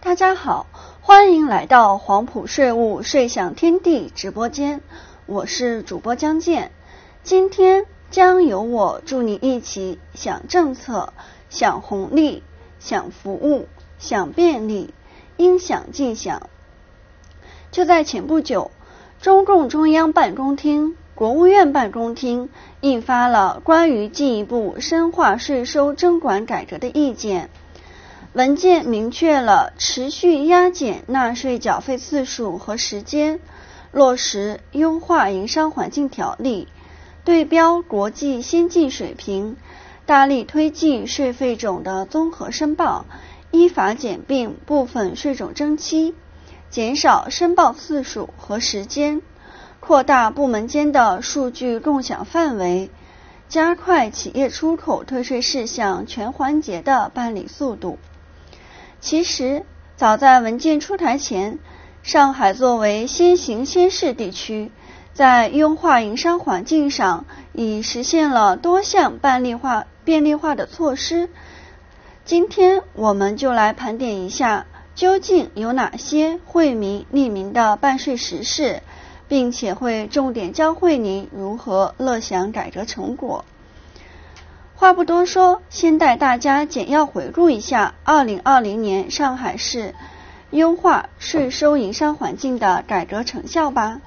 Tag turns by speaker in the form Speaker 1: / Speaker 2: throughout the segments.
Speaker 1: 大家好，欢迎来到黄埔税务税享天地直播间，我是主播江健。今天将由我助你一起享政策、享红利、享服务、享便利，应享尽享。就在前不久，中共中央办公厅、国务院办公厅印发了关于进一步深化税收征管改革的意见。文件明确了持续压减纳税缴费次数和时间，落实优化营商环境条例，对标国际先进水平，大力推进税费种的综合申报，依法简并部分税种征期，减少申报次数和时间，扩大部门间的数据共享范围，加快企业出口退税事项全环节的办理速度。其实，早在文件出台前，上海作为先行先试地区，在优化营商环境上已实现了多项便利化的措施。今天我们就来盘点一下，究竟有哪些惠民利民的办税实事，并且会重点教会您如何乐享改革成果。话不多说，先带大家简要回顾一下2020年上海市优化税收营商环境的改革成效吧。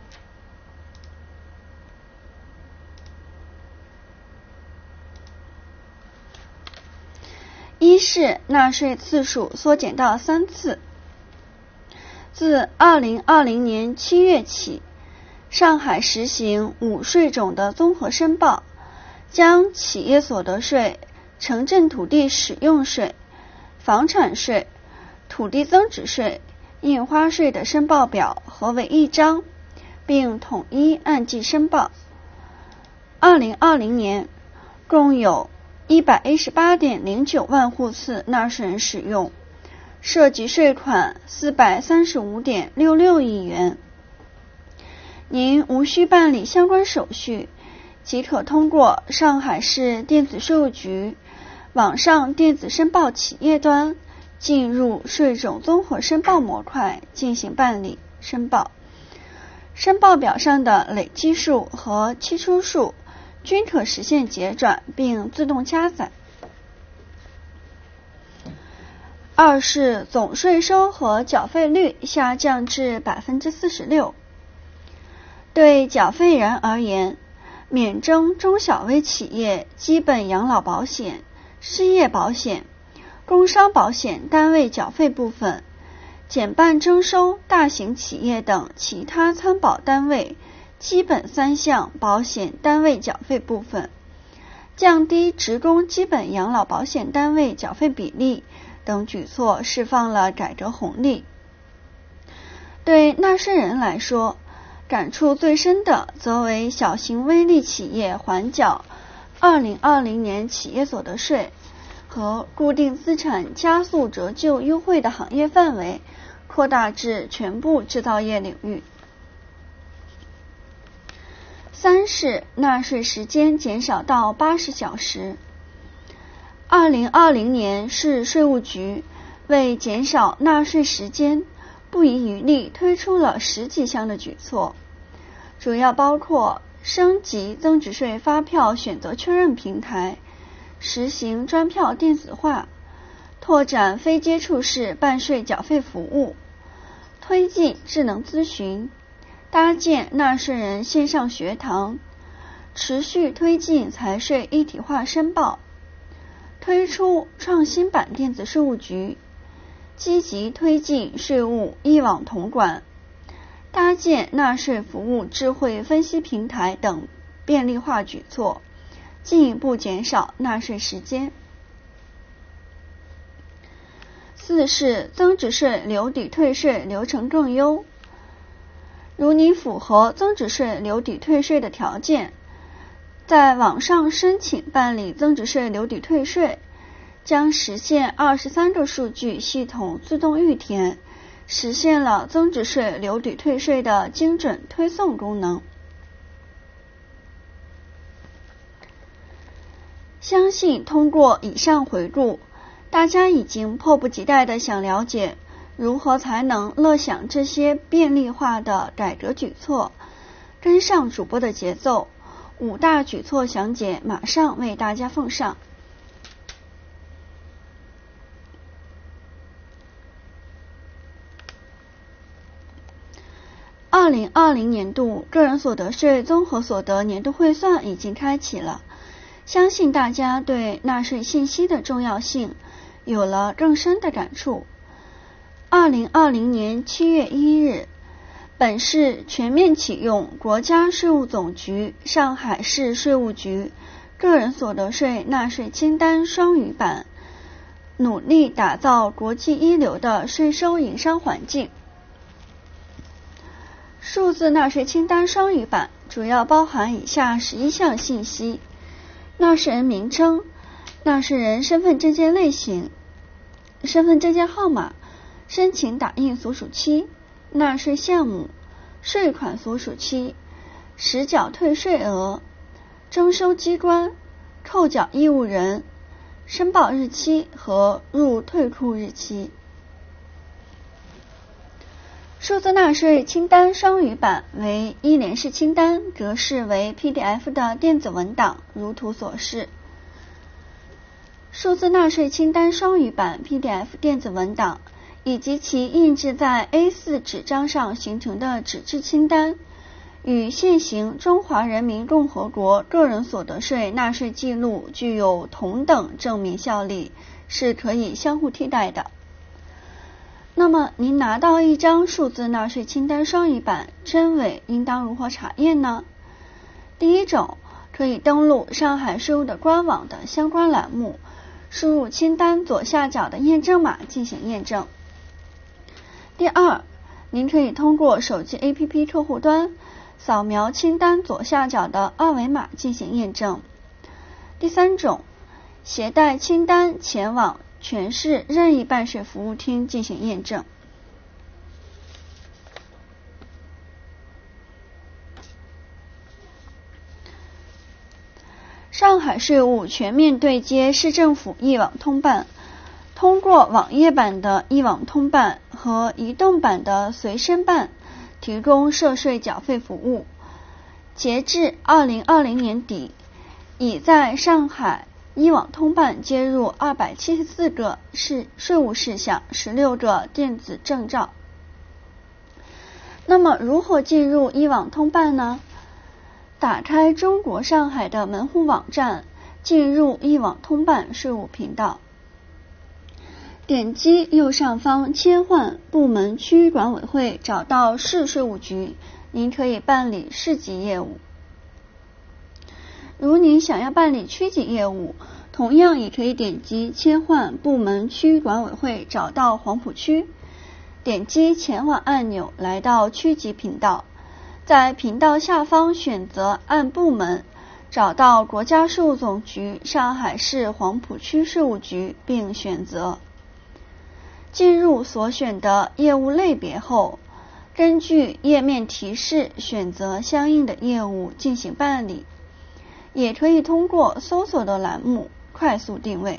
Speaker 1: 一是纳税次数缩减到3次。自2020年7月起，上海实行5税种的综合申报，将企业所得税、城镇土地使用税、房产税、土地增值税、印花税的申报表合为一张，并统一按季申报。2020年共有118.09万户次纳税人使用，涉及税款435.66亿元。您无需办理相关手续，即可通过上海市电子税务局网上电子申报企业端进入税种综合申报模块进行办理申报。申报表上的累计数和期初数均可实现结转并自动加载。二是总税收和缴费率下降至 46%。 对缴费人而言，免征中小微企业基本养老保险、失业保险、工伤保险单位缴费部分，减半征收大型企业等其他参保单位基本3项保险单位缴费部分，降低职工基本养老保险单位缴费比例等举措释放了改革红利。对纳税人来说，感触最深的则为小型微利企业缓缴2020年企业所得税和固定资产加速折旧优惠的行业范围扩大至全部制造业领域。三是纳税时间减少到80小时。2020年市税务局为减少纳税时间，不遗余力推出了10几项的举措，主要包括升级增值税发票选择确认平台，实行专票电子化，拓展非接触式办税缴费服务，推进智能咨询，搭建纳税人线上学堂，持续推进财税一体化申报，推出创新版电子税务局，积极推进税务一网统管，搭建纳税服务智慧分析平台等便利化举措，进一步减少纳税时间。四是增值税留抵退税流程更优。如你符合增值税留抵退税的条件，在网上申请办理增值税留抵退税，将实现23个数据系统自动预填，实现了增值税留抵退税的精准推送功能。相信通过以上回顾，大家已经迫不及待地想了解如何才能乐享这些便利化的改革举措？跟上主播的节奏，5大举措详解马上为大家奉上。2020年度个人所得税综合所得年度汇算已经开启了，相信大家对纳税信息的重要性有了更深的感触。2020年7月1日，本市全面启用国家税务总局上海市税务局个人所得税纳税清单双语版，努力打造国际一流的税收营商环境。数字纳税清单双语版主要包含以下11项信息：纳税人名称、纳税人身份证件类型、身份证件号码、申请打印所属期、纳税项目、税款所属期、实缴退税额、征收机关、扣缴义务人、申报日期和入退库日期。数字纳税清单双语版为一联式清单，格式为 PDF 的电子文档，如图所示。数字纳税清单双语版 PDF 电子文档以及其印制在 A4 纸张上形成的纸质清单，与现行中华人民共和国个人所得税纳税记录具有同等证明效力，是可以相互替代的。那么您拿到一张数字纳税清单双语版，真伪应当如何查验呢？第一种，可以登录上海税务的官网的相关栏目，输入清单左下角的验证码进行验证。第二，您可以通过手机 APP 客户端扫描清单左下角的二维码进行验证。第三种，携带清单前往全市任意办税服务厅进行验证。上海税务全面对接市政府一网通办，通过网页版的一网通办和移动版的随身办提供涉税缴费服务。截至2020年底，已在上海一网通办接入274个税务事项，16个电子证照。那么如何进入一网通办呢？打开中国上海的门户网站，进入一网通办税务频道，点击右上方切换部门区域管委会，找到市税务局，您可以办理市级业务。如您想要办理区级业务，同样也可以点击切换部门区域管委会，找到黄浦区，点击前往按钮，来到区级频道，在频道下方选择按部门，找到国家税务总局上海市黄浦区税务局，并选择。进入所选的业务类别后，根据页面提示选择相应的业务进行办理，也可以通过搜索的栏目快速定位。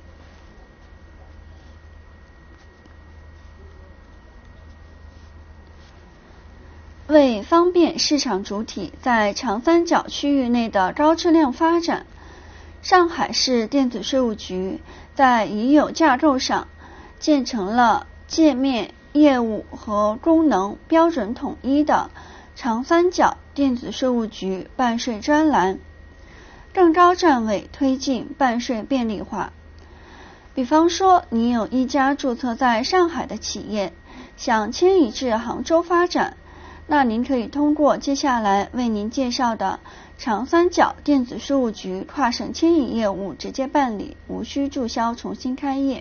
Speaker 1: 为方便市场主体在长三角区域内的高质量发展，上海市电子税务局在已有架构上建成了界面、业务和功能标准统一的长三角电子税务局办税专栏，更高站位推进办税便利化。比方说，你有一家注册在上海的企业，想迁移至杭州发展，那您可以通过接下来为您介绍的长三角电子税务局跨省迁移业务直接办理，无需注销重新开业。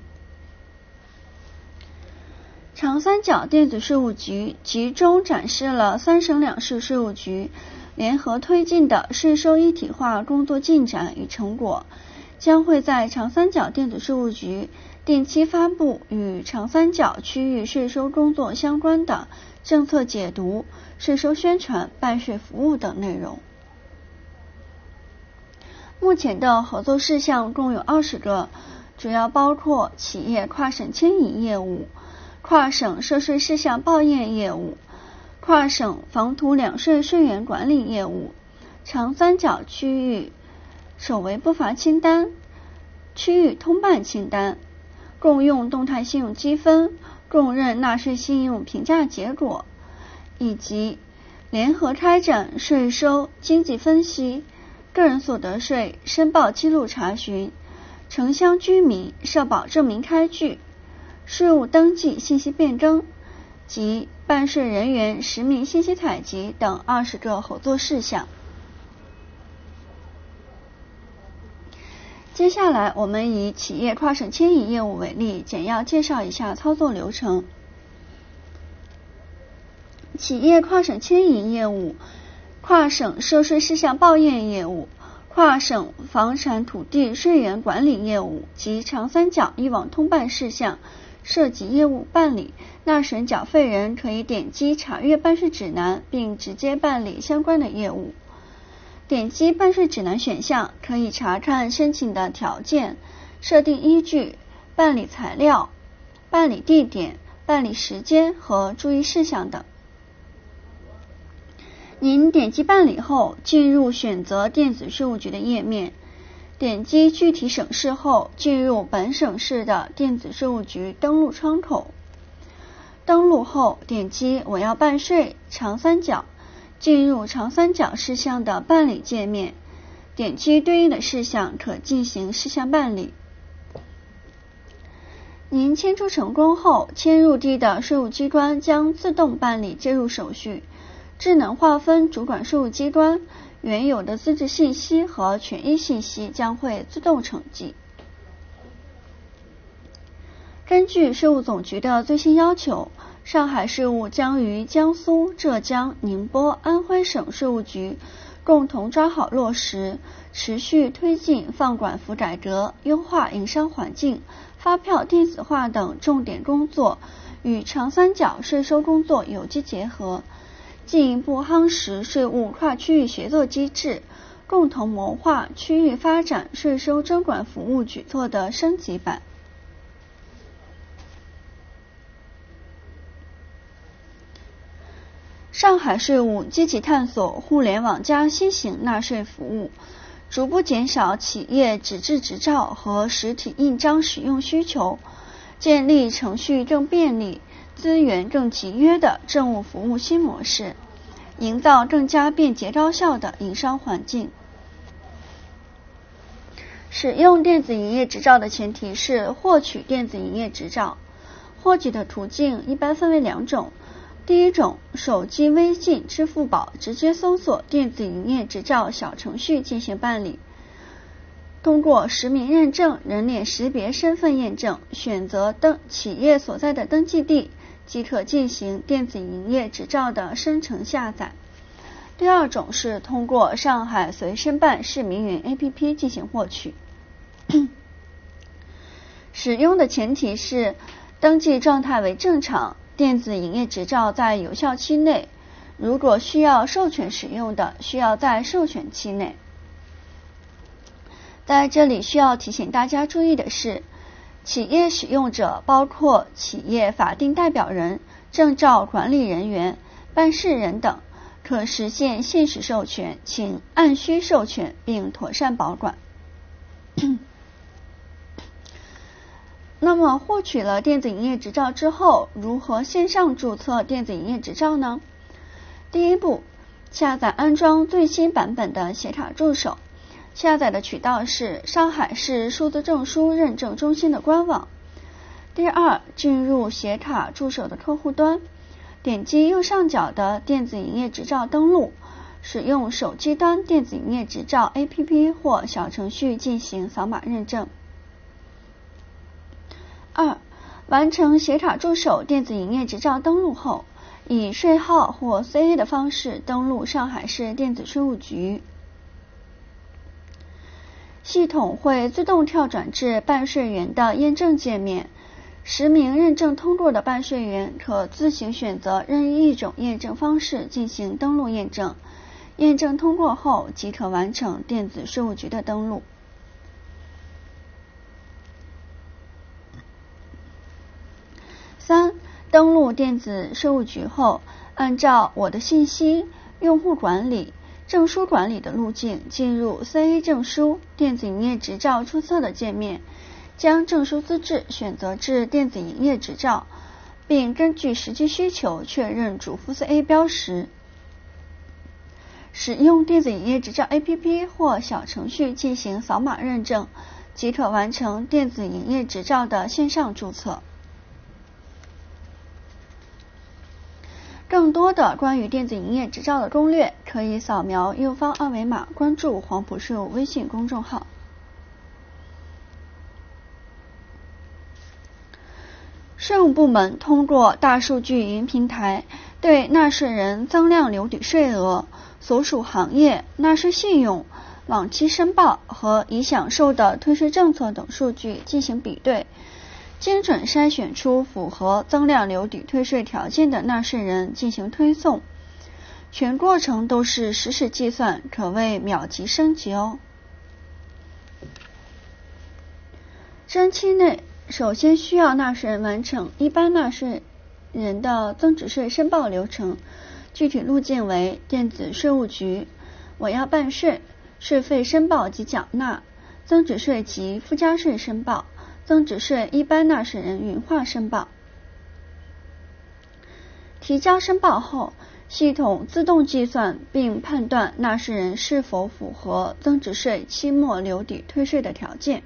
Speaker 1: 长三角电子税务局集中展示了3省2市税务局联合推进的税收一体化工作进展与成果，将会在长三角电子税务局定期发布与长三角区域税收工作相关的政策解读、税收宣传、办税服务等内容。目前的合作事项共有20个，主要包括企业跨省迁移业务、 跨省涉税事项报验业务、跨省房土两税税源管理业务、长三角区域首为不罚清单、区域通办清单、共用动态信用积分、共认纳税信用评价结果，以及联合开展税收经济分析、个人所得税申报记录查询、城乡居民社保证明开具、税务登记信息变更及办税人员实名信息采集等20个合作事项。接下来我们以企业跨省迁移业务为例，简要介绍一下操作流程。企业跨省迁移业务、跨省涉税事项报验业务、跨省房产土地税源管理业务及长三角一网通办事项涉及业务办理，纳税人缴费人可以点击查阅办税指南并直接办理相关的业务。点击办税指南选项可以查看申请的条件、设定依据、办理材料、办理地点、办理时间和注意事项等。您点击办理后，进入选择电子税务局的页面，点击具体省市后，进入本省市的电子税务局登录窗口。登录后，点击我要办税长三角，进入长三角事项的办理界面，点击对应的事项可进行事项办理。您迁出成功后，迁入地的税务机关将自动办理介入手续，智能划分主管税务机关，原有的资质信息和权益信息将会自动承继。根据税务总局的最新要求，上海税务将与江苏、浙江、宁波、安徽省税务局共同抓好落实，持续推进放管服改革、优化营商环境、发票电子化等重点工作，与长三角税收工作有机结合，进一步夯实税务跨区域协作机制，共同谋划区域发展税收征管服务举措的升级版。上海税务积极探索互联网加新型纳税服务，逐步减少企业纸质执照和实体印章使用需求，建立程序更便利、资源更集约的政务服务新模式，营造更加便捷高效的营商环境。使用电子营业执照的前提是获取电子营业执照，获取的途径一般分为2种。第一种，手机、微信、支付宝直接搜索电子营业执照小程序进行办理，通过实名认证、人脸识别身份验证，选择企业所在的登记地，即可进行电子营业执照的生成下载。第二种是通过上海随身办市民云 APP 进行获取，使用的前提是登记状态为正常，电子营业执照在有效期内，如果需要授权使用的，需要在授权期内。在这里需要提醒大家注意的是，企业使用者包括企业法定代表人、证照管理人员、办事人等，可实现限时授权，请按需授权并妥善保管。那么获取了电子营业执照之后，如何线上注册电子营业执照呢？第一步，下载安装最新版本的写卡助手，下载的渠道是上海市数字证书认证中心的官网。第二，进入写卡助手的客户端，点击右上角的电子营业执照登录，使用手机端电子营业执照 APP 或小程序进行扫码认证。2. 完成写卡助手电子营业执照登录后，以税号或 CA 的方式登录上海市电子税务局，系统会自动跳转至办税员的验证界面，实名认证通过的办税员可自行选择任意一种验证方式进行登录验证，验证通过后即可完成电子税务局的登录。3. 登录电子税务局后，按照我的信息、用户管理、证书管理的路径进入 CA 证书电子营业执照注册的界面，将证书资质选择至电子营业执照，并根据实际需求确认主副 CA 标识。使用电子营业执照 APP 或小程序进行扫码认证，即可完成电子营业执照的线上注册。更多的关于电子营业执照的攻略，可以扫描右方二维码关注黄埔税务微信公众号。税务部门通过大数据云平台，对纳税人增量留抵税额、所属行业、纳税信用、往期申报和已享受的退税政策等数据进行比对，精准筛选出符合增量留抵退税条件的纳税人进行推送，全过程都是实时计算，可谓秒级升级哦。征期内，首先需要纳税人完成一般纳税人的增值税申报流程，具体路径为电子税务局、我要办税、税费申报及缴纳、增值税及附加税申报、增值税一般纳税人云化申报。提交申报后，系统自动计算并判断纳税人是否符合增值税期末留抵退税的条件。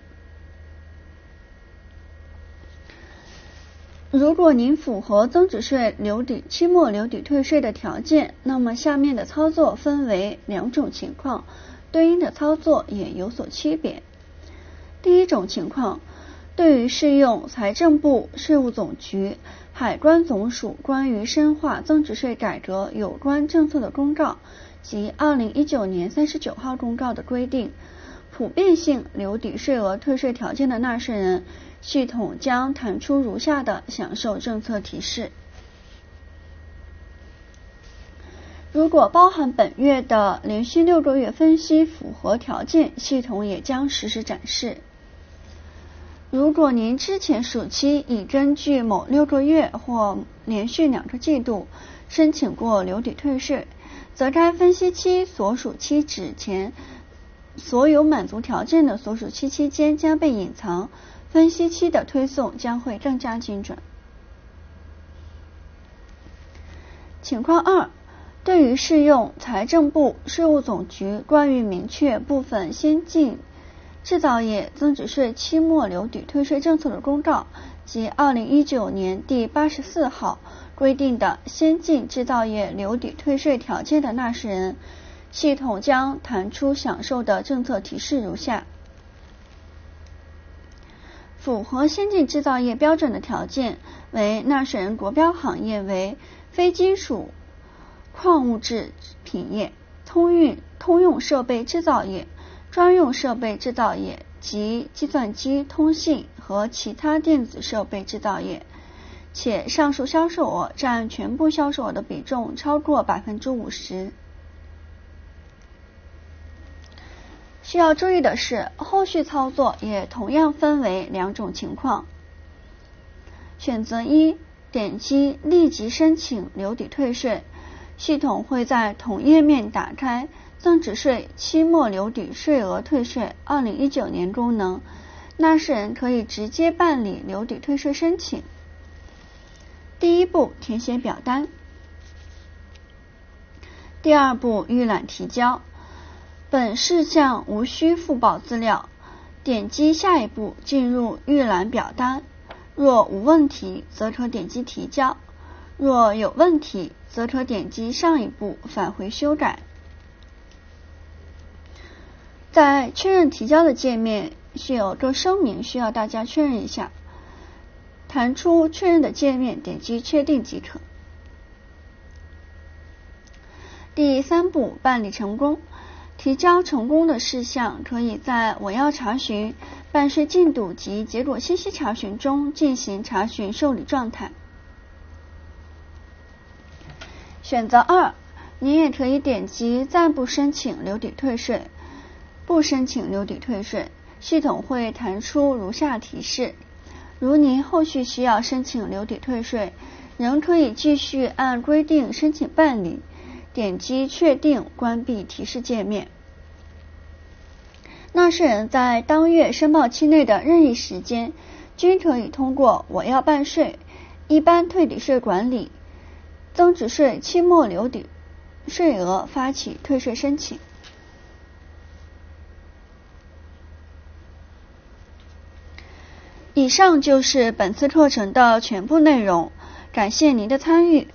Speaker 1: 如果您符合增值税期末留抵退税的条件，那么下面的操作分为两种情况，对应的操作也有所区别。第一种情况，对于适用财政部、税务总局、海关总署关于深化增值税改革有关政策的公告及2019年39号公告的规定，普遍性留抵税额退税条件的纳税人，系统将弹出如下的享受政策提示。如果包含本月的连续6个月分析符合条件，系统也将实时展示。如果您之前暑期已根据某6个月或连续2个季度申请过留抵退税，则该分析期所属期之前所有满足条件的所属期期间将被隐藏，分析期的推送将会更加精准。情况2，对于适用财政部、税务总局关于明确部分先进制造业增值税期末留抵退税政策的公告及2019年第84号规定的先进制造业留抵退税条件的纳税人，系统将弹出享受的政策提示如下。符合先进制造业标准的条件为纳税人国标行业为非金属矿物制品业、通用设备制造业、专用设备制造业及计算机、通信和其他电子设备制造业，且上述销售额占全部销售额的比重超过 50%。需要注意的是，后续操作也同样分为2种情况。选择1，点击立即申请留抵退税，系统会在同页面打开增值税期末留抵税额退税2019年功能，纳税人可以直接办理留抵退税申请。第1步，填写表单。第2步，预览提交。本事项无需附报资料，点击下一步进入预览表单，若无问题则可点击提交，若有问题则可点击上一步返回修改。在确认提交的界面有个声明需要大家确认一下，弹出确认的界面，点击确定即可。第3步，办理成功。提交成功的事项可以在我要查询、办税进度及结果信息查询中进行查询受理状态。选择2，您也可以点击暂不申请留抵退税。不申请留抵退税，系统会弹出如下提示：如您后续需要申请留抵退税， 仍可以继续按规定申请办理，点击确定关闭提示界面。纳税人在当月申报期内的任意时间，均可以通过我要办税、一般退抵税管理、增值税期末留抵税额发起退税申请。以上就是本次课程的全部内容，感谢您的参与。